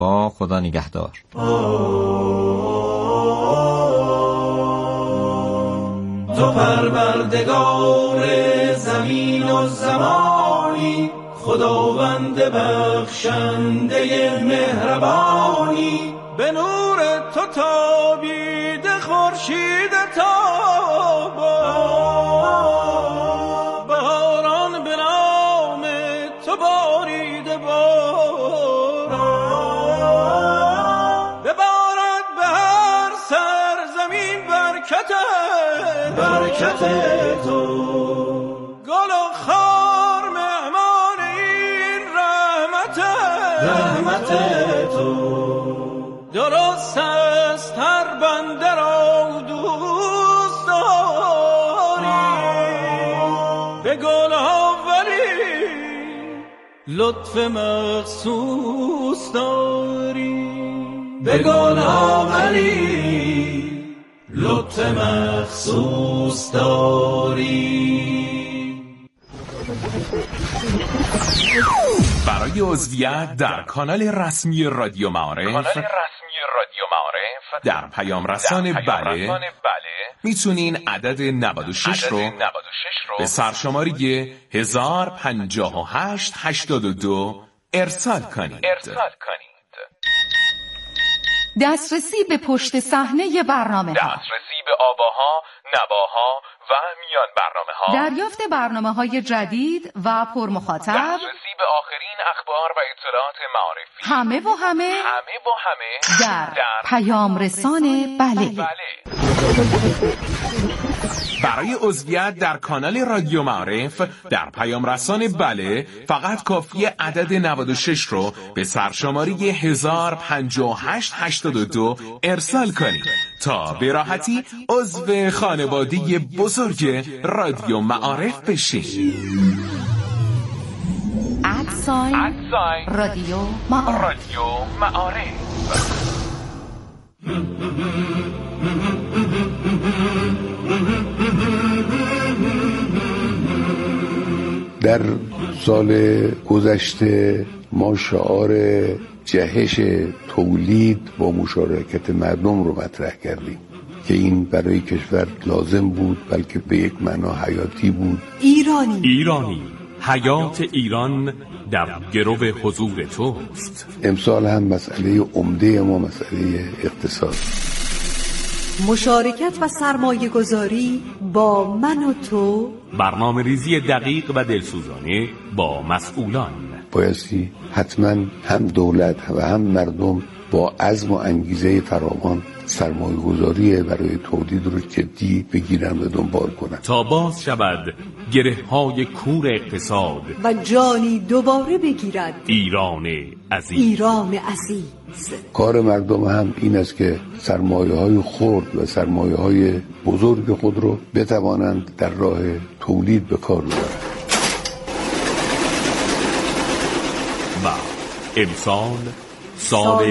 با خدا نگهدار. تو پروردگار زمین و زمانی، خداوند بخشنده مهربانی. به نور تو تابیده خورشید تابان، بهاران به نام تو باریده باران. ببارد به هر سرزمین برکت تو، گل و خار مهمان این رحمت تو. درست است هر بنده را دوست داری، به گلها ولی لطف مخصوص داری، به گلها ولی لطف مخصوص داری. برای عضویت در کانال رسمی رادیو معارف در پیام رسان بله میتونین عدد 96 رو به سرشماری 105882 ارسال کنید. دسترسی به پشت صحنه برنامه ها، دسترسی به آواها، نواها و میان برنامه ها، دریافت برنامه های جدید و پرمخاطب، دسترسی به آخرین اخبار و اطلاعات معرفی، همه در پیام رسان بله. برای عضویت در کانال رادیو معارف در پیام رسان بله فقط کافیه عدد 96 رو به سرشماری 105882 ارسال کنید تا به راحتی عضو خانواده بزرگ رادیو معارف بشید. رادیو معارف. در سال گذشته ما شعار جهش تولید با مشارکت مردم رو مطرح کردیم که این برای کشور لازم بود، بلکه به یک معنا حیاتی بود. ایرانی، حیات ایران در گرو حضور توست. امسال هم مسئله عمده ما مسئله اقتصاد. مشارکت و سرمایه گذاری با من و تو، برنامه ریزی دقیق و دلسوزانه با مسئولان. بایستی حتما هم دولت و هم مردم با عزم و انگیزه فراوان سرمایه گذاری برای تولید رو جدی بگیرن و دنبال کنن تا باز شود گره های کور اقتصاد و جانی دوباره بگیرد ایران عزیز. کار مردم هم این است که سرمایه های خرد و سرمایه های بزرگ خود رو بتوانند در راه تولید به کار ببرند. و امسال سال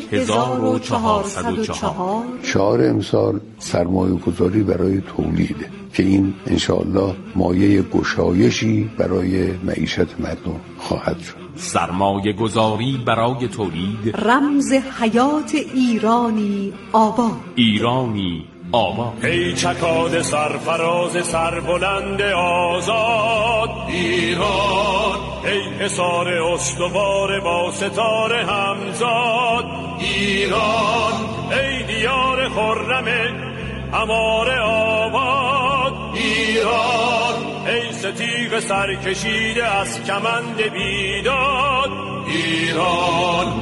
1404 شعار امسال سرمایه گذاری برای تولیده که این انشاءالله مایه گشایشی برای معیشت مردم خواهد شد. سرمایه گذاری برای تولید، رمز حیات ایرانی آباد. ایرانی آباد. ای چکاد سرفراز سربلند آزاد ایران، ای حصار استوار با ستاره همزاد ایران، ای دیار خرم امار آباد ایران، ای ستیغ سرکشیده از کمند بیداد ایران.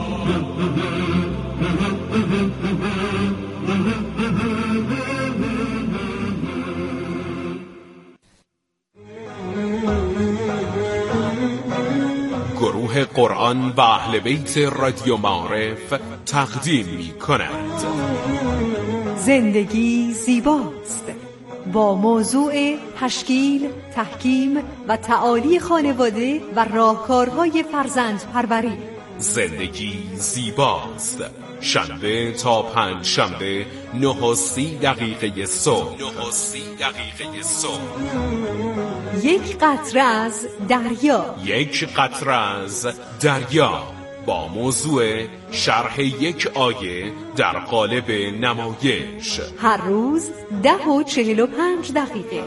گروه قرآن و اهل بیت رادیو معارف تقدیم می کند زندگی زیباست، با موضوع تشکیل، تحکیم و تعالی خانواده و راهکارهای فرزندپروری. زندگی زیباست، شنبه تا پنج شنبه 9:30 صبح. یک قطره از دریا. یک قطره از دریا. با موضوع شرح یک آیه در قالب نمایش. هر روز 10:45 دقیقه.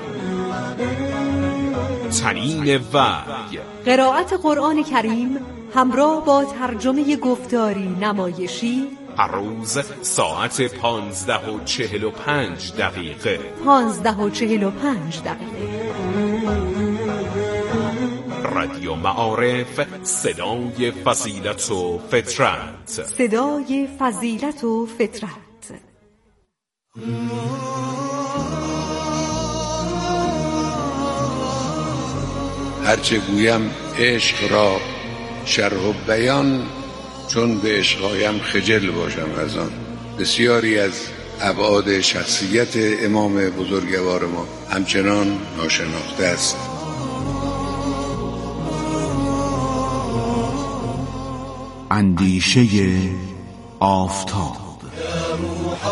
تنین وحی، قرائت قرآن کریم همراه با ترجمه گفتاری نمایشی، هر روز ساعت 15:45 دقیقه. 15:45 دقیقه. رادیو معارف، صدای فضیلت و فطرت. صدای فضیلت و فطرت. هرچه گویم عشق را شرح و بیان، چون به عشقایم خجل باشم از آن. بسیاری از ابعاد شخصیت امام بزرگوار ما همچنان ناشناخته است. اندیشه آفتاب. یا روح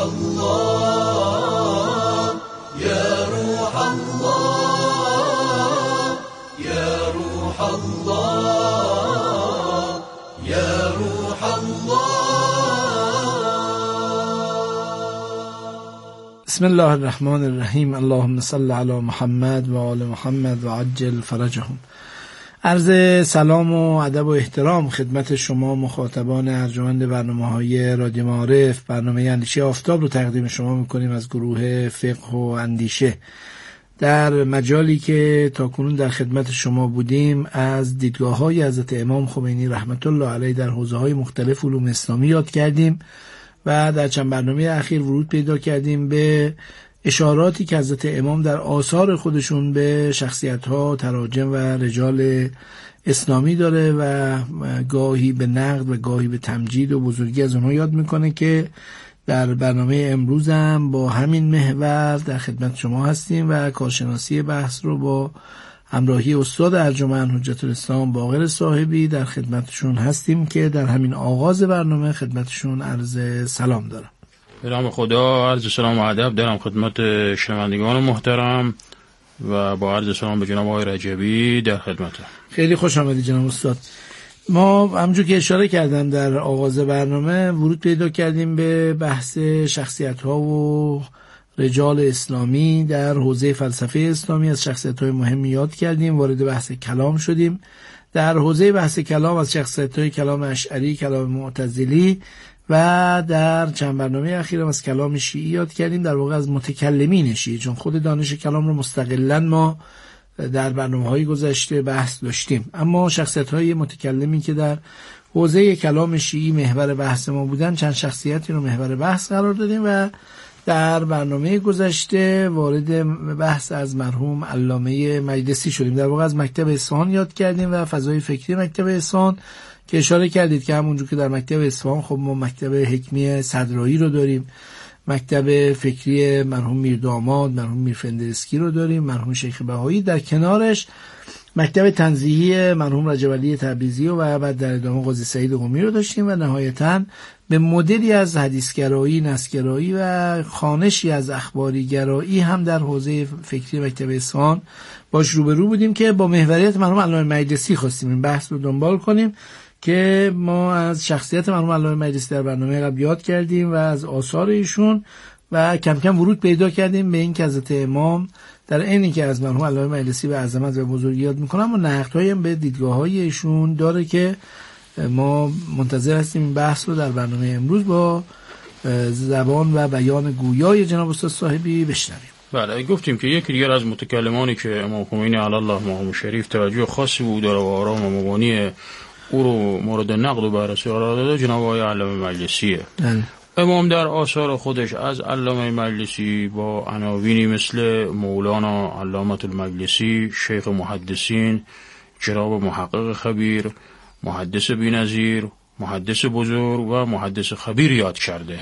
الله، یا روح الله، یا روح الله، یا روح الله. بسم الله الرحمن الرحیم. اللهم صل علی محمد و آل محمد و عجل فرجهم. عرض سلام و ادب و احترام خدمت شما مخاطبان ارجمند برنامه‌های رادیو معارف. برنامه اندیشه آفتاب رو تقدیم شما می‌کنیم از گروه فقه و اندیشه. در مجالی که تاکنون در خدمت شما بودیم از دیدگاه‌های حضرت امام خمینی رحمت الله علیه در حوزه‌های مختلف علوم اسلامی یاد کردیم و در چند برنامه اخیر ورود پیدا کردیم به اشاراتی که حضرت امام در آثار خودشون به شخصیت‌ها، تراجم و رجال اسلامی داره و گاهی به نقد و گاهی به تمجید و بزرگی از اونها یاد میکنه که در برنامه امروز هم با همین محور در خدمت شما هستیم و کارشناسی بحث رو با همراهی استاد ارجمند حجت الاسلام باقر صاحبی در خدمتشون هستیم که در همین آغاز برنامه خدمتشون عرض سلام دارم. به نام خدا، عرض سلام و ادب دارم خدمت شنوندگان محترم و با عرض سلام به جناب آقای رجبی در خدمتم. خیلی خوش آمدید جناب استاد. ما همونجور که اشاره کردم در آغاز برنامه ورود پیدا کردیم به بحث شخصیت‌ها و رجال اسلامی در حوزه فلسفه اسلامی. از شخصیت‌های مهمی یاد کردیم، وارد بحث کلام شدیم. در حوزه بحث کلام از شخصیت‌های کلام اشعری، کلام معتزلی و در چند برنامه اخیرم از کلام شیعی یاد کردیم، در واقع از متکلمین شیعی، چون خود دانش کلام رو مستقلاً ما در برنامه‌های گذشته بحث داشتیم. اما شخصیت‌های متکلمی که در حوزه کلام شیعی محور بحث ما بودن، چند شخصیتی رو محور بحث قرار دادیم و در برنامه گذشته وارد بحث از مرحوم علامه مجلسی شدیم. در واقع از مکتب اصفهان یاد کردیم و فضای فکری مکتب اصفهان که اشاره کردید که همونجور که در مکتب اصفهان خب ما مکتب حکمی صدرایی رو داریم، مکتب فکری مرحوم میرداماد، مرحوم میرفندرسکی رو داریم، مرحوم شیخ بهایی، در کنارش مکتب تنزیهی مرحوم رجب علی تبریزی و بعد در ادامه قاضی سعید قمی رو داشتیم و نهایتاً به مدلی از حدیثگرایی، نسگرایی و خانشی از اخباریگرایی هم در حوزه فکری مکتب اصفهان باش روبرو بودیم که با محوریت مرحوم علامه مجلسی خواستیم این بحث رو دنبال کنیم که ما از شخصیت مرحوم علامه مجلسی در برنامه قبل یاد کردیم و از آثار ایشون و کم کم ورود پیدا کردیم به این که حضرت امام در عینی که از مرحوم علامه مجلسی به عظمت و بزرگی یاد میکنم و نقدهایی هم به دیدگاه‌های ایشون داره که ما منتظر هستیم این بحث رو در برنامه امروز با زبان و بیان گویای جناب استاد صاحبی بشنویم. بله، گفتیم که یکی دیگر از متکلمانی که امام خمینی علی الله مقام شریف توجه خاصی بود داره و آرام و مبانی او رو مورد نقد و بررسی قرار داده جناب آقای علامه مجلسیه. امام در آثار خودش از علامه مجلسی با عناوینی مثل مولانا علامة المجلسی، شیخ محدثین، جناب محقق خبیر، محدث بی‌نظیر، محدث بزرگ و محدث خبیر یاد کرده.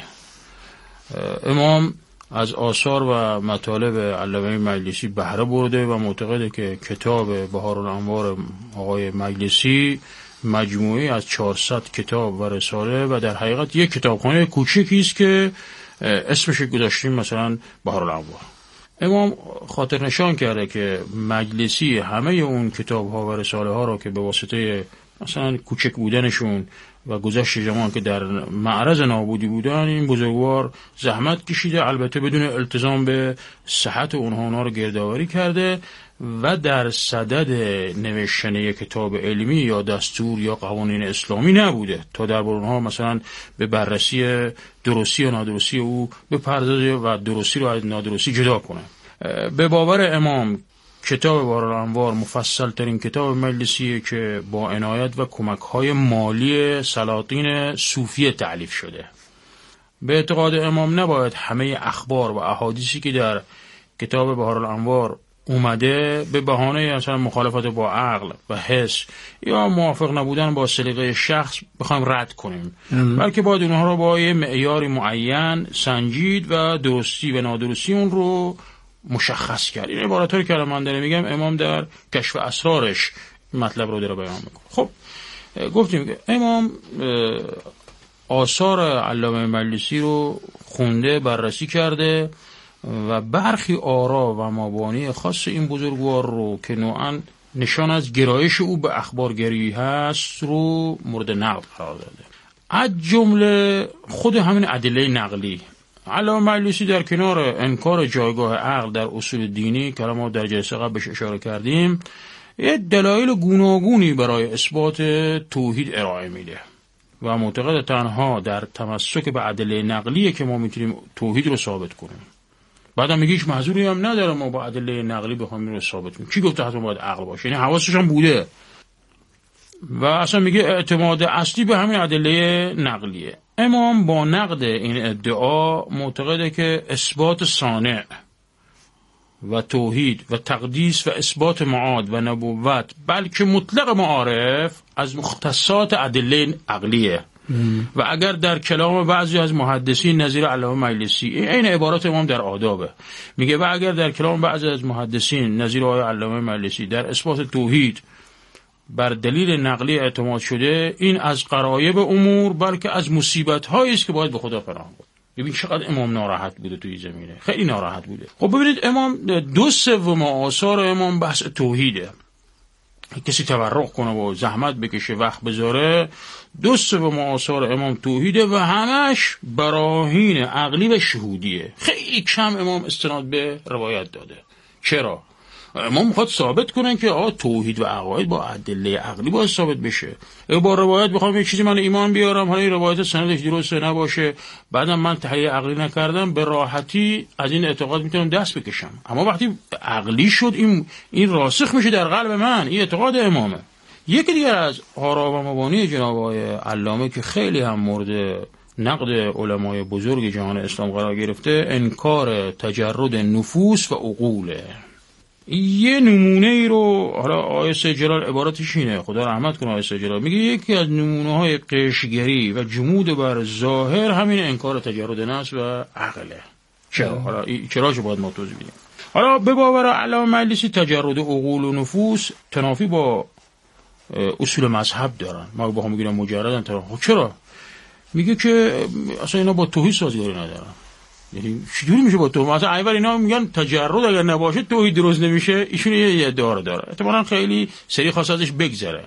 امام از آثار و مطالب علامه مجلسی بهره برده و معتقده که کتاب بهارالانوار آقای مجلسی مجموعی از 400 کتاب و رساله و در حقیقت یک کتابخانه کوچیکی است که اسمش گذاشتیم مثلا بهارالانوار. امام خاطر نشان کرده که مجلسی همه اون کتاب ها و رساله ها را که به واسطه مثلا کوچک بودنشون و گذشت زمان که در معرض نابودی بودن، این بزرگوار زحمت کشیده، البته بدون التزام به صحت اونها رو گردآوری کرده و در صدد نوشتن یک کتاب علمی یا دستور یا قوانین اسلامی نبوده تا در اونها مثلا به بررسی درستی و نادرستی او بپردازه و درستی رو از نادرستی جدا کنه. به باور امام کتاب بهار الانوار مفصل ترین کتاب مجلسیه که با عنایت و کمک های مالی سلاطین صوفیه تألیف شده. به اعتقاد امام نباید همه اخبار و احادیثی که در کتاب بهار الانوار اومده به بهانه مثلا مخالفت با عقل و حس یا موافق نبودن با سلیقه شخص بخوایم رد کنیم، بلکه باید اونها رو با یه معیاری معین سنجید و درستی و نادرستی اون رو مشخص کرد. این عبارت‌هایی که من دارم میگم امام در کشف اسرارش مطلب رو داره بیان میکنه. خب گفتیم که امام آثار علامه مجلسی رو خونده، بررسی کرده و برخی آرا و مبانی خاص این بزرگوار رو که نوعاً نشان از گرایش او به اخبارگری هست رو مورد نقد قرار داده. از جمله خود همین ادله نقلی. علامه مجلسی در کنار انکار جایگاه عقل در اصول دینی که ما در جلسه قبل بهش اشاره کردیم، یه دلایل گوناگونی برای اثبات توحید ارائه میده و معتقد تنها در تمسک به ادله نقلیه که ما میتونیم توحید رو ثابت کنیم. بعدم میگه هیچ محذوری هم نداره ما با ادله نقلی بخوایم رو ثابت کنیم. کی گفته حتما باید عقل باشه؟ یعنی حواسش هم بوده. و اصلا میگه اعتماد اصلی به همین ادله نقلیه. امام با نقد این ادعا معتقده که اثبات صانع و توحید و تقدیس و اثبات معاد و نبوت بلکه مطلق معارف از مختصات ادله عقلیه. و اگر در کلام بعضی از محدثین نظیر علامه مجلسی، این عبارات امام در آدابه، میگه و اگر در کلام بعضی از محدثین نظیر آقای علامه مجلسی در اثبات توحید بر دلیل نقلی اعتماد شده، این از غرایب امور بلکه از مصیبت هایی است که باید به خدا پناه برد. ببین چقدر امام ناراحت بوده توی زمینه، خیلی ناراحت بوده. خب ببینید امام 2/3 آثار امام بحث توحیده. کسی تورق کنه و زحمت بکشه وقت بذاره، 2/3 آثار امام توحیده و همش براهین عقلی و شهودیه. خیلی کم امام استناد به روایت داده. چرا؟ امام میخواد ثابت کنن که توحید و عقاید با ادله عقلی باید ثابت بشه. با روایت بخوام یه چیزی من ایمان بیارم، حالا این روایت سندش درسته نباشه، بعدم من تحلیل عقلی نکردم، به راحتی از این اعتقاد میتونم دست بکشم. اما وقتی عقلی شد این راسخ میشه در قلب من، این اعتقاد امامه. یکی دیگر از آرا و مبانی جناب آقای علامه که خیلی هم مورد نقد علمای بزرگ جهان اسلام قرار گرفته، انکار تجرد نفوس و عقوله. یه نمونه ای رو حالا آقای سید جلال عبارتش اینه، خدا رحمت کنه آقای سید جلال، میگه یکی از نمونه های قشگری و جمود بر ظاهر همین انکار تجرد نفس و عقله. چرا؟ حالا چراشو باید ما توضیح بدیم. حالا به باور علامه مجلسی تجرد عقول و نفوس تنافی با اصول مذهب دارن. ما با هم میگیم مجردن تنافی. چرا؟ میگه که اصلا اینا با توحید سازگاری ندارن. یعنی چجوری میشه با تو؟ مثلا اول اینا میگن تجرد اگر نباشه توحید درست نمیشه، ایشون یه ادعا داره. احتمالاً خیلی سری خاص ازش بگذره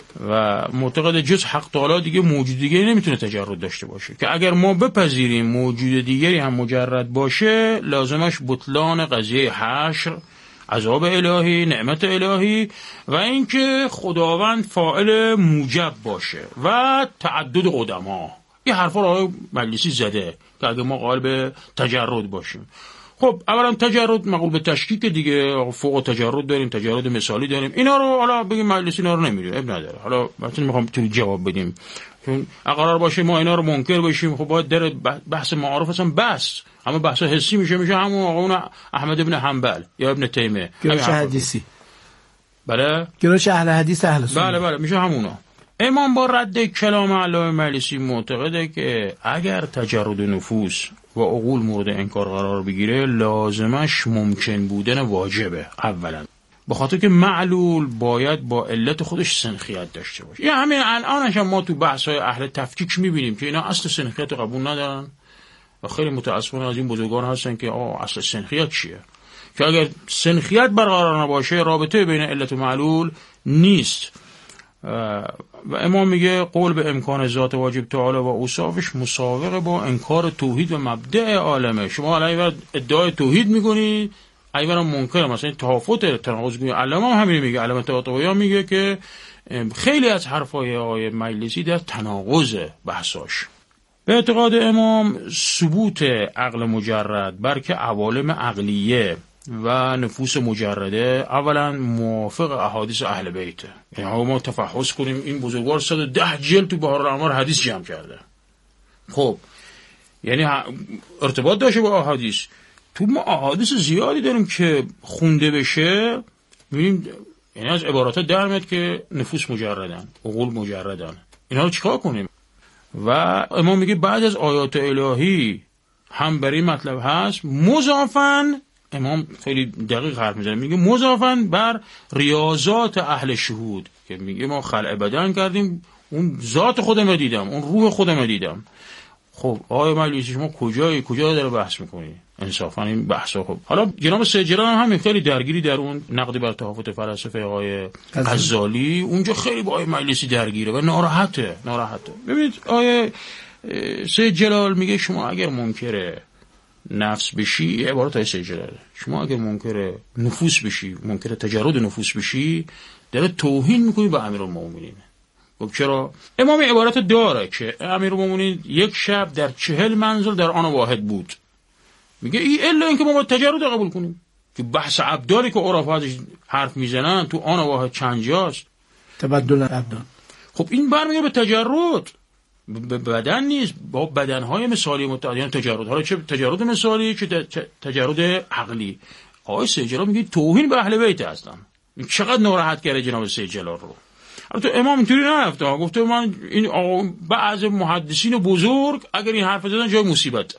و معتقد جز حق تعالی دیگه موجود دیگه نمیتونه تجرد داشته باشه، که اگر ما بپذیریم موجود دیگری هم مجرد باشه لازمش بطلان قضیه حشر، عذاب الهی، نعمت الهی و اینکه خداوند فاعل موجب باشه و تعدد قدما. این حرفا رو آقای مجلسی زده که اگه ما قائل به تجرد باشیم. خب اولا تجرد مقول به تشکیک دیگه، فوق تجرد داریم، تجرد مثالی داریم. اینا رو حالا بگیم مجلسی اینا رو نمیره، اب نداره. حالا مثلا میخوام تو جواب بدیم، چون قرار باشه ما اینا رو منکر بشیم، خب باید در بحث معارف اصلا بس همه بحث حسی میشه همون آقاون احمد ابن حنبل یا ابن تیمیه، گروش حدیثی. بله گروش اهل حدیث اهل سنت. بله میشه همونا. امام با رد کلام علامه مجلسی معتقده که اگر تجرد نفوس و عقول مورد انکار قرار بگیره لازمش ممکن بودن واجبه. اولا به خاطر که معلول باید با علت خودش سنخیت داشته باشه. یعنی همین الانش هم ما تو بحث‌های اهل تفکیک می‌بینیم که اینا اصل سنخیت رو قبول ندارن و خیلی متأسفانه از این بزرگان هستن که اصل سنخیت چیه؟ که اگر سنخیت برقرار نباشه رابطه بین علت و معلول نیست. و امام میگه قول به امکان ذات واجب تعالی و اوصافش مساوقه با انکار توحید و مبدأ عالمه. شما الان ادعای توحید میکنید، ایورا منکر، مثلا تهافت تناقض میگه. علامه هم همین میگه، علامه طباطبایی میگه که خیلی از حرفای آقای مجلسی در تناقض بحثاش. به اعتقاد امام ثبوت عقل مجرد بلکه عوالم عقلیه و نفوس مجرده اولا موافق احادیث اهل بیته. یعنی ما تفحص کنیم این بزرگوار 110 جلد تو بهار الانوار حدیث جمع کرده. خب یعنی ارتباط داشته با احادیث. تو ما احادیث زیادی داریم که خونده بشه می‌بینیم، یعنی از عبارات در میاد که نفوس مجردن، عقول مجردن. اینا رو چیکار کنیم؟ و امام میگه بعد از آیات الهی هم برای مطلب هست مضافاً، امام خیلی دقیق حرف میزنه، میگه مضافاً بر ریاضات اهل شهود، که میگه ما خلع بدن کردیم، اون ذات خودم دیدم، اون روح خودم دیدم. خب آقای مجلسی شما کجا داره بحث میکنی؟ انصافا این بحثا. خب حالا جناب سید جلال هم خیلی درگیری در اون نقد بر تهافت فلسفه آقای غزالی، اونجا خیلی با آقای مجلسی درگیره و ناراحته. ببینید آقای سید جلال میگه شما اگر منکر نفس بشی، عبارت های سید جلال، شما اگر منکر نفوس بشی، منکر تجرد نفوس بشی، داره توهین میکنی به امیرالمومنین. خب چرا؟ امام عبارت داره که امیرالمومنین یک شب در 40 منزل در آن واحد بود. میگه این الا اینکه ما باید تجرد قبول کنیم که بحث ابدالی که عرفاتش حرف میزنن تو آن واحد چند جاست، تبدل ابدان. خب این برمیگره به تجرد، به بدن نیست، با بدنهای مثالی متعدد تجرد. حالا چه تجرد مثالی چه تجرد عقلی. آقای سید جلال میگه توهین به اهل بیت هستن. چقدر ناراحت کرده جناب سید جلال رو. البته امام اینطوری نرفته، گفته من این بعض محدثین بزرگ اگر این حرف زدن جای مصیبته.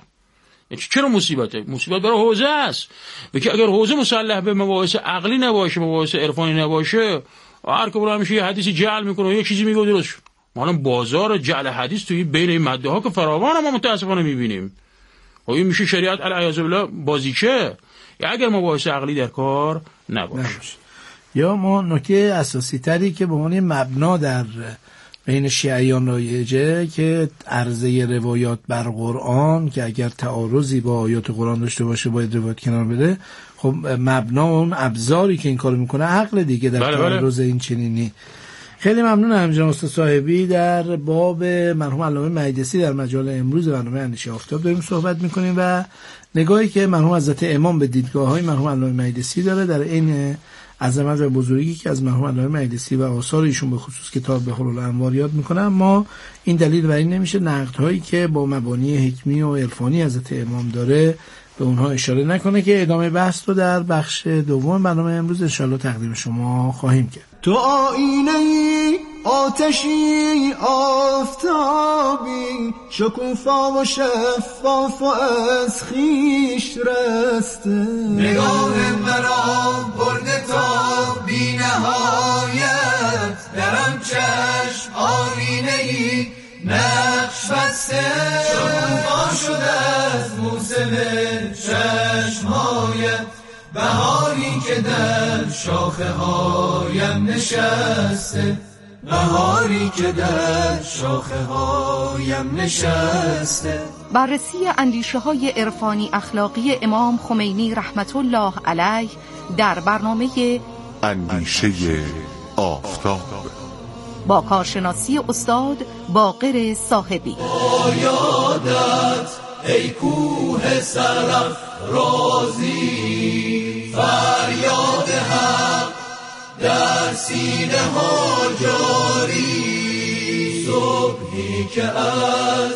چرا مصیبته؟ مصیبت برای حوزه است. و که اگر حوزه مسلح به مباحث عقلی نباشه، مباحث عرفانی نباشه، هر کی برای همیشه یه حدیثی جعل میکنه و یه چیزی میگه درست شد. ما الان بازار جعل حدیث توی بین این ماده ها که فراوان ما متاسفانه میبینیم. و این میشه شریعت العیاذ بالله بازیچه. یا اگر مباحث عقلی در کار نباشه. یا ما نکته اساسی تری که به عنوان مبنا در بین شیعیان رایجه که عرضه روایات بر قرآن که اگر تعارضی با آیات قرآن داشته باشه باید روایت کنار بده. خب مبنا اون ابزاری که این کارو میکنه عقل دیگه در تعارض این چنینی. خیلی ممنونم جناب استاد صاحبی. در باب مرحوم علامه مجلسی در مجال امروز برنامه اندیشه آفتاب داریم صحبت میکنیم و نگاهی که مرحوم حضرت امام به دیدگاه‌های مرحوم علامه مجلسی داره در این عظمت و بزرگی که از مرحوم علامه مجلسی و آثار ایشون به خصوص کتاب بحر الانوار یاد میکنم. ما این دلیل بر این نمیشه نقدهایی که با مبانی حکمی و عرفانی حضرت امام داره به اونها اشاره نکنه که ادامه بحث رو در بخش دوم برنامه امروز انشالله تقدیم شما خواهیم کرد. تو آینه آتشی آفتابی شکوفا و شفاف و از خیش رسته، نگاه مرا برده تا بی نهایت، درم چشم آینه‌ای نقش بسته، شکوفا شده از موسم چشمهایت، بهاری که در شاخه هایم نشسته، بهاری که در شاخه هایم نشسته. بررسی اندیشه های عرفانی اخلاقی امام خمینی رحمت الله علیه در برنامه اندیشه آفتاب با کارشناسی استاد باقر صاحبی. یادت ای کوه سرف رازی، فریاد حق در سینه ها جاری، صبحی که از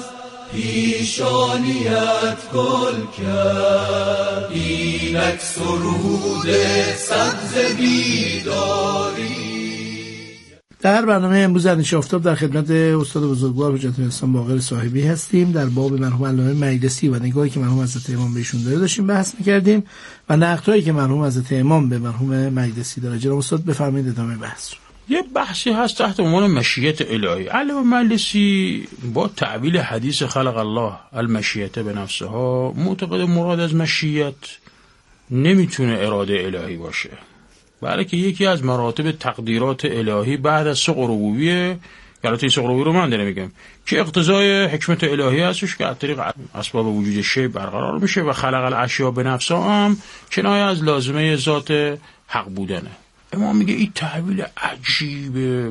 پیشانیت گل کرد، اینک سرود سبز بیداری. در برنامه امروز اندیشه آفتاب در خدمت استاد بزرگوار حجت الاسلام باقر صاحبی هستیم. در باب مرحوم علامه مجلسی و نگاهی که مرحوم حضرت امام بهشون داره داشتیم بحث می‌کردیم و نقدهایی که مرحوم حضرت امام به مرحوم مجلسی داره. جناب استاد بفرمایید ادامه بحث رو. یه بحثی هست تحت عنوان مشیت الهی. علامه مجلسی با تعبیل حدیث خلق الله المشیت به نفسها معتقد مراد از مشیت نمیتونه اراده الهی باشه، بلکه یکی از مراتب تقدیرات الهی بعد از سوق ربوبیه البته سغراوی رو من دارم میگم که اقتضای حکمت الهی هستش که از طریق اسباب وجود شی برقرار میشه و خلق الاشیاء به نفسها هم کنایه از لازمه ذات حق بودنه. امام میگه این تحویل عجیبه،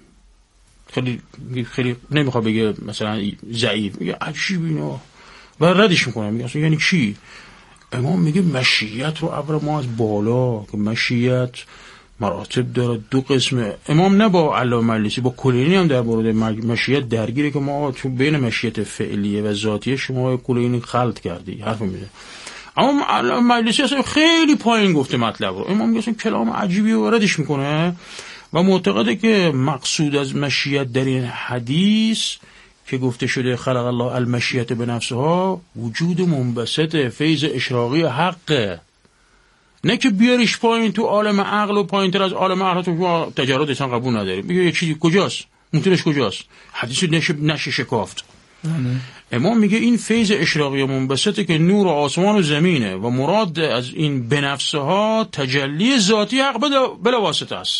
خیلی نمیخواد بگه مثلا ضعیف، میگه عجیب اینا و ردش میکنه. میگه اصلا یعنی چی؟ امام میگه مشیت رو عبر ما از بالا که مشیت مراتب داره، دو قسمه. امام نه با علامه مجلسی، با کلینی هم در مورد مشیت درگیره که ما تو بین مشیت فعلیه و ذاتیه شما کلینی خلط کردی حرف میده. اما علامه مجلسی اصلا خیلی پایین گفته مطلب رو. امام میگه اصلا کلام عجیبی و ردش میکنه و معتقده که مقصود از مشیت در این حدیث که گفته شده خلق الله المشیت به نفسها وجود منبسط فیض اشراقی حقه، نه که بیاریش پایین تو عالم عقل و پایین تر از عالم عقل تو تجرد انسان قبول نداریم. میگه یه چیزی کجاست؟ منتونش کجاست؟ حدیث نشه شکافت. امام میگه این فیض اشراقی منبسطه که نور آسمان و زمینه و مراد از این به نفسها تجلی ذاتی حق بلا واسطه است.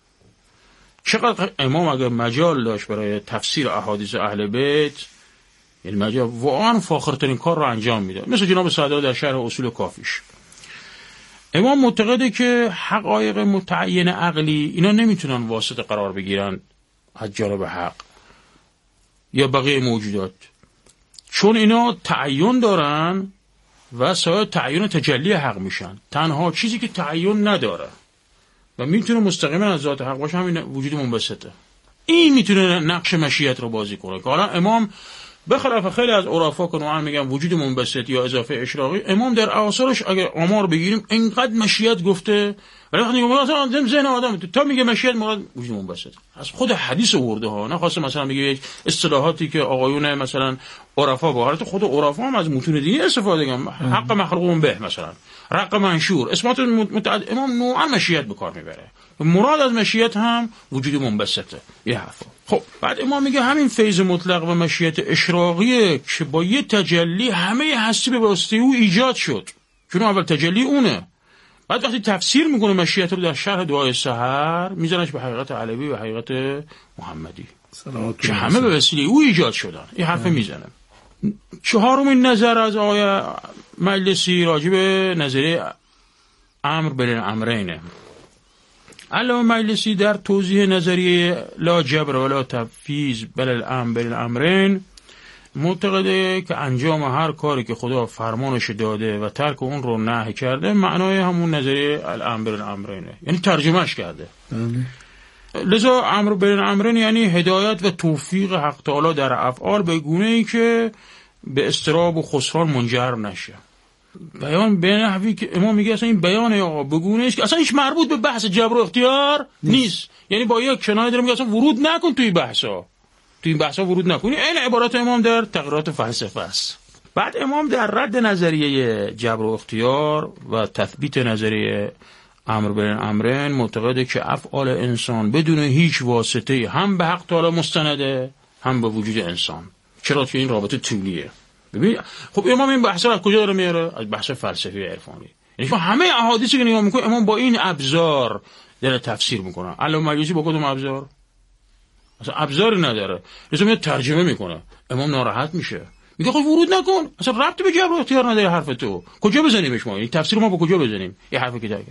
چقدر امام اگر مجال داشت برای تفسیر احادیث اهل بیت، یعنی مجال واقعا فاخرترین کار رو انجام میده، مثل جناب سعدی در شرح اصول کافیش. امام معتقده که حقایق متعین عقلی اینا نمیتونن واسطه قرار بگیرن از جانب حق یا بقیه موجودات، چون اینا تعین دارن و سایر تعین تجلی حق میشن. تنها چیزی که تعین نداره و میتونه مستقیما از ذات حق باشه همین وجود منبسطه. این میتونه نقش مشیت رو بازی کنه که حالا امام بخلاف خیلی از عرفا که نوعا میگن وجود منبسط یا اضافه اشراقی، امام در آثارش اگر آمار بگیریم اینقدر مشیت گفته، ولی وقتی میگه مثلا ذهن آدم تا میگه مشیت مراد وجود منبسط از خود حدیث آورده ها، نه خاصه مثلا میگه اصطلاحاتی که آقایون مثلا عرفا با حالت خود عرفا هم از متون دینی استفاده کردن، حق مخلوق به مثلا رق منشور اسمات متعدد، امام نوعا مشیت به کار میبره. مراد از مشیت هم وجود منبسطه. یه حرفا. خب بعد امام میگه همین فیض مطلق و مشیت اشراقیه که با یه تجلی همه هستی به واسطه او ایجاد شد، چون اول تجلی اونه. بعد وقتی تفسیر میکنه مشیت رو در شرح دعای سحر میذارنش به حقیقت علوی و حقیقت محمدی که همه به وسیله او ایجاد شدن. این حرف میزنه. چهارمین نظر از آقای مجلسی راجع به نظریه امر بین الامرینه. علامه مجلسی در توضیح نظریه لا جبر ولا تفویض بل الامر بین الامرین معتقده که انجام هر کاری که خدا فرمانش داده و ترک اون رو نهی کرده معنای همون نظریه الامر بین الامرینه، یعنی ترجمهش کرده. لذا امر بین الامرین یعنی هدایت و توفیق حق تعالی در افعال به گونه‌ای که به اضطراب و خسران منجر نشه. بیان به نحوی که امام میگه اصلا این بیان آقا بگونه است که اصلا هیچ مربوط به بحث جبر و اختیار نیست. یعنی با یک کنایه داره میگه اصلا ورود نکن توی بحثا، توی این بحثا ورود نکنی. این عبارات امام در تقریرات فلسفه است. بعد امام در رد نظریه جبر و اختیار و تثبیت نظریه امر بین الامرین معتقده که افعال انسان بدون هیچ واسطه هم به حق تعالی مستنده هم به وجود انسان، چرا که این رابطه طولیه. ببین خب امام این بحثا از کجا داره میاره؟ از بحث فلسفی عرفانی. یعنی همه احادیثی که نگاه میکنه امام با این ابزار داره تفسیر میکنه. علامه مجلسی با کدوم ابزار؟ اصلا ابزاری نداره، لذا میاد ترجمه میکنه. امام ناراحت میشه، میگه خب ورود نکن، اصلا ربطی به جبر و اختیار نداره حرف تو. کجا بزنیمش ما؟ این تفسیر ما با کجا بزنیم؟ این حرفی که داره.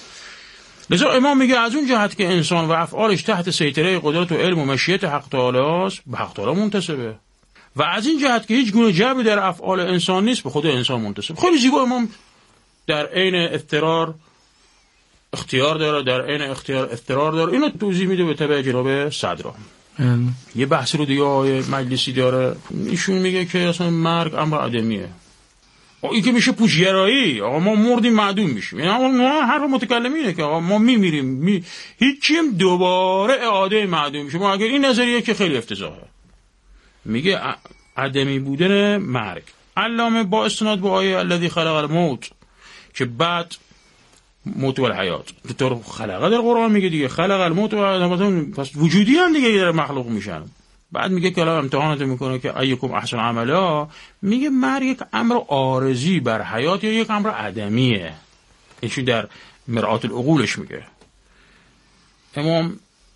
لذا امام میگه از اون جهت که انسان و افعالش تحت سیطره قدرت و علم و مشیت حق تعالی است، به حق تعالی منتسبه. و از این جهت که هیچ گونه جبری در افعال انسان نیست، به خود انسان منتسب. خیلی زیبا امام در عین اضطرار اختیار داره، در عین اختیار اضطرار داره. اینو توضیح میده به تبع جناب صدرا. یه بحث رو دیگه آقای مجلسی داره، ایشون میگه که اصلا مرگ امر عدمیه. این که میشه پوچگرایی، آقا ما مردیم معدوم میشیم. یعنی آقا هر متکلمینه که آقا ما میمیریم هیچیم دوباره اعاده معدوم میشه. ما اگر این نظریه که خیلی افتضاحه. میگه عدمی بودن مرگ. علامه با استناد به آیه الذی خلق الموت که بعد موت و الحیات تو خلقه در قرآن میگه دیگه، خلق الموت و الحیات، پس وجودی هم دیگه در مخلوق میشن. بعد میگه که الان امتحانات میکنه که ایکم احسن عملا، میگه مرگ یک امر عارضی بر حیات یا یک امر عدمیه. اینشون در مرآت العقولش میگه. امام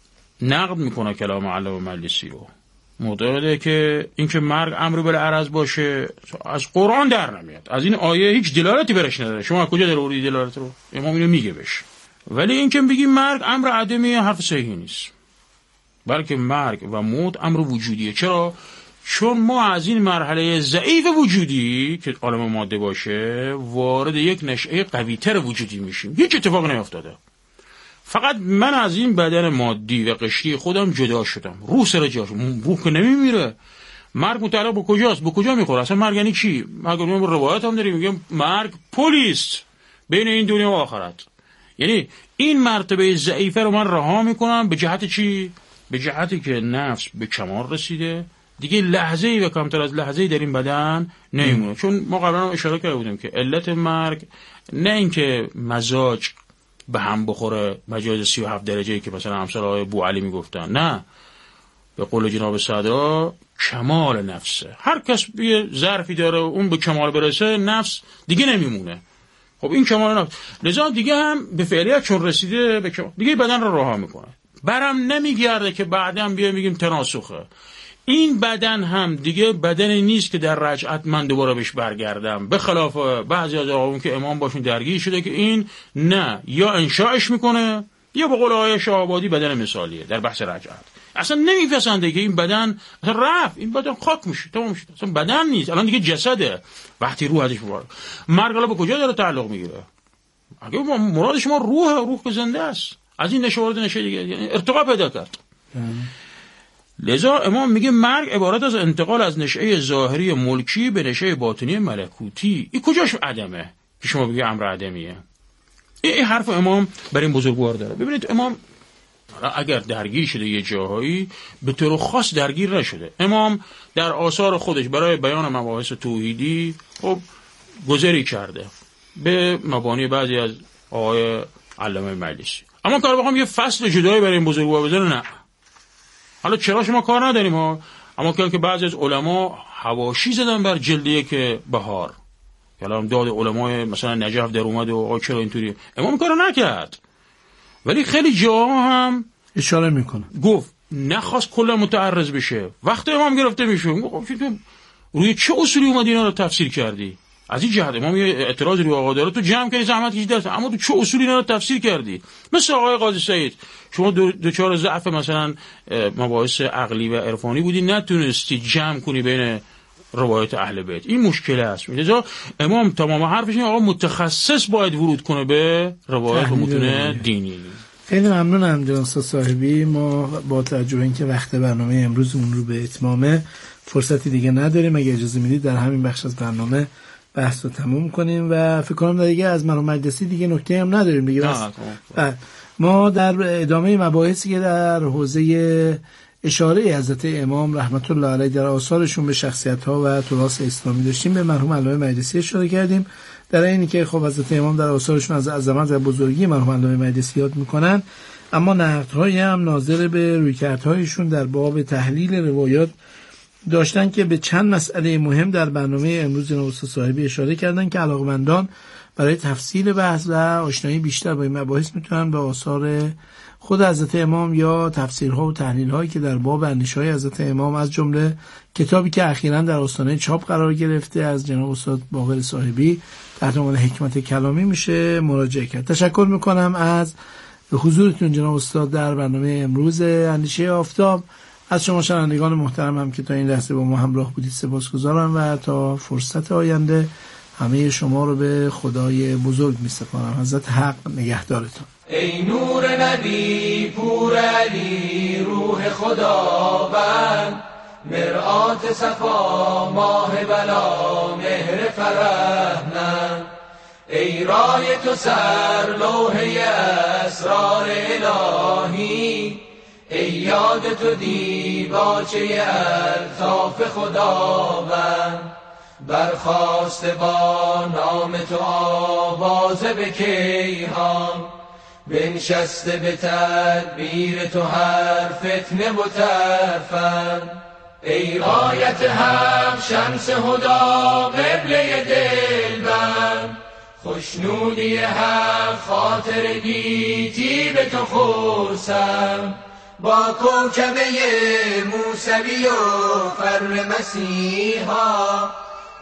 نقد میکنه کلام علامه مجلسی رو، معتقده که اینکه مرگ امر بالعرض باشه از قرآن در نمیاد، از این آیه هیچ دلالتی برش نداره. شما کجا در آوردی دلالت رو؟ امام اینو میگه بهش. ولی اینکه بگی مرگ امر عدمی، حرف صحیحی نیست، بلکه مرگ و موت امر وجودیه. چرا؟ چون ما از این مرحله ضعیف وجودی که عالم ماده باشه وارد یک نشأه قوی‌تر وجودی میشیم. هیچ اتفاق نیفتاده، فقط من از این بدن مادی و قشری خودم جدا شدم، روح سر جاش. روح که نمیمیره. مرگ متعلق به کجاست؟ به کجا میخوره؟ اصلا مرگ یعنی چی؟ مرگ رو روایت هم داریم، میگم مرگ پلیست بین این دنیا و آخرت. یعنی این مرتبه ضعیفه رو من رها میکنم. به جهت چی؟ به جهتی که نفس به کمال رسیده، دیگه لحظه‌ای و کمتر از لحظه‌ای در این بدن نمیمونه. چون ما قبلا اشاره کرده بودیم که علت مرگ نه اینکه مزاج به هم بخوره، مجاز 37 درجه‌ای که مثلا امثال آقای بوعلی میگفتن، نه، به قول جناب صدرا کمال نفسه. هر کس یه ظرفی داره اون به کمال برسه، نفس دیگه نمیمونه. خب این کمال نفس، لذا دیگه هم به فعلیت چون رسیده به کمال، دیگه بدن رو رها میکنه. برم نمیگرده که بعدا بیایم میگیم تناسخه. این بدن هم دیگه بدنی نیست که در رجعت من دوباره بهش برگردم، به خلاف بعضی از آقایون که امام باشون درگیر شده که این نه، یا انشاءش میکنه یا به قول آقای شاه‌آبادی بدن مثالیه در بحث رجعت. اصلا نمیپسنده که این بدن اصلا رفت، این بدن خاک میشه، تمام میشه، اصلا بدن نیست، الان دیگه جسده. وقتی روح ازش میبره، مرگ الان به کجا داره تعلق میگیره؟ اگه مراد شما روح که زنده است، از این نشه وارد نشه دیگه، یعنی ارتقا پیدا کرد. لذا امام میگه مرگ عبارت از انتقال از نشأه ظاهری ملکی به نشأه باطنی ملکوتی. این کجاش عدمه که شما بگی امر عدمیه؟ این حرف امام برای این بزرگوار داره. ببینید امام اگر درگیر شده یه جاهایی به طور خاص درگیر نشده. امام در آثار خودش برای بیان مباحث توحیدی خب گذری کرده به مبانی بعضی از آقای علامه مجلسی. اما کار بخوام یه فصل جدایی برای این بزرگوار بذاره، نه. حالا چرا شما کار نداریم ها؟ اما که بعضی از علما حواشی زدن بر جلدیه که بهار، کلام داد علمای مثلا نجف در اومد و آقا چرا اینطوری. امام کارو نکرد، ولی خیلی جاها هم اشاره میکنه. گفت نخواست کلا متعرض بشه. وقتی امام گرفته میشه روی چه اصولی اومدی اینا رو تفسیر کردی؟ از این جهت امام یه اعتراض روی آقا داره، تو جمع کردی زحمت کشیدی درس، اما تو چه اصولی اینا رو تفسیر کردی؟ مثل آقای قاضی سعید، شما دوچار ضعف مثلا مباحث عقلی و عرفانی بودی، نتونستی جمع کنی بین روایت اهل بیت. این مشکل است. لذا امام تمام حرفش اینه آقا متخصص باید ورود کنه به روایت و متون دینی. خیلی ممنونم جناب صاحبی. ما با توجه به اینکه وقت برنامه امروزمون رو به اتمامه، فرصتی دیگه نداریم. اگه اجازه میدید در همین بخش از برنامه بحث رو تموم کنیم و فکر کنم دیگه از مرحوم مجلسی دیگه نکته هم نداریم دیگه. ما در ادامه مباحثی که در حوزه اشاره حضرت امام رحمت الله علیه در آثارشون به شخصیت‌ها و تراث اسلامی داشتیم، به مرحوم علامه مجلسی اشاره کردیم. در اینی که خب حضرت امام در آثارشون از عظمت و بزرگی مرحوم علامه مجلسی یاد میکنن، اما نقدهایی هم ناظر به رویکردهایشون در باب تحلیل روایات داشتن که به چند مسئله مهم در برنامه امروز جناب استاد صاحبی اشاره کردن که علاقمندان برای تفصیل بحث و آشنایی بیشتر با این مباحث میتونن به آثار خود حضرت امام یا تفسیرها و تحلیل‌هایی که در باب اندیشه‌های حضرت امام، از جمله کتابی که اخیراً در آستانه چاپ قرار گرفته از جناب استاد باقر صاحبی تحت عنوان حکمت کلامی، میشه مراجعه کرد. تشکر میکنم از حضورتون جناب استاد در برنامه امروز اندیشه آفتاب. از شما شنوندگان محترمم که تا این لحظه با ما همراه بودید سپاسگزارم و تا فرصت آینده همه شما رو به خدای بزرگ می‌سپارم. حضرت حق نگهدارتون. ای نور نبی پور علی روح خداوند، مرآت صفا ماه بلا مهر فرهنم، ای رای تو سر لوحه اسرار الهی، ای یاد تو دیباچه الطاف خداوند، برخاست با نام تو آوازه به کیهان، بنشسته به تدبیر تو هر فتنه و ترفند، ای رایت حق شمس هدا قبله دلبند، خوشنودی حق خاطر گیتی به تو خورسم، با کوکبه موسوی و فر مسیحا